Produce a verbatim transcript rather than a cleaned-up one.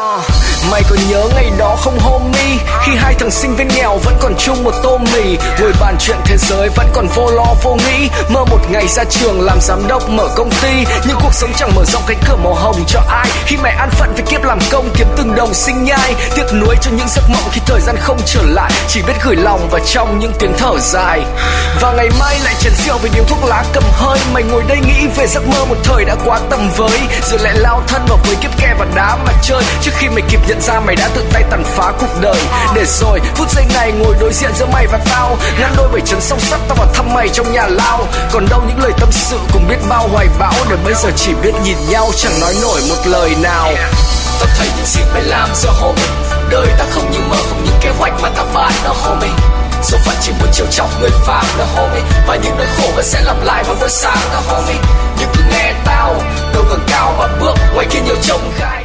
Uh, mày còn nhớ ngày đó không homie, khi hai thằng sinh viên nghèo vẫn còn chung một tô mì, ngồi bàn chuyện thế giới vẫn còn vô lo vô nghĩ, mơ một ngày ra trường làm giám đốc mở công ty, nhưng cuộc sống chẳng mở rộng cánh cửa màu hồng cho ai, khi mày ăn phận phải kiếp làm công kiếm từng đồng sinh nhai, tiếc nuối cho những giấc mộng khi thời gian không trở lại, chỉ biết gửi lòng vào trong những tiếng thở dài. Và ngày mai lại chén rượu với điếu thuốc lá cầm hơi, mày ngồi đây nghĩ về giấc mơ một thời đã quá tầm với, rồi lại lao thân vào với kiếp ke và đá mà chơi, trước khi mày kịp nhận ra mày đã tự tay tàn phá cuộc đời. Để rồi phút giây này ngồi đối diện giữa mày và tao, ngăn đôi bởi chấn song sắt tao vào thăm mày trong nhà lao, còn đâu những lời tâm sự cùng biết bao hoài bão, để bây giờ chỉ biết nhìn nhau chẳng nói nổi một lời nào. Tao thấy những gì mày làm giờ homie, đời ta không như mơ, không như kế hoạch mà ta vạch nó homie, số phận chỉ muốn chiều chọc người phàm đó homie, và những nỗi khổ vẫn sẽ lặp lại vào buổi sáng đó homie, nhưng cứ nghe tao đâu gần cao mà bước ngoài kia nhiều trông gai.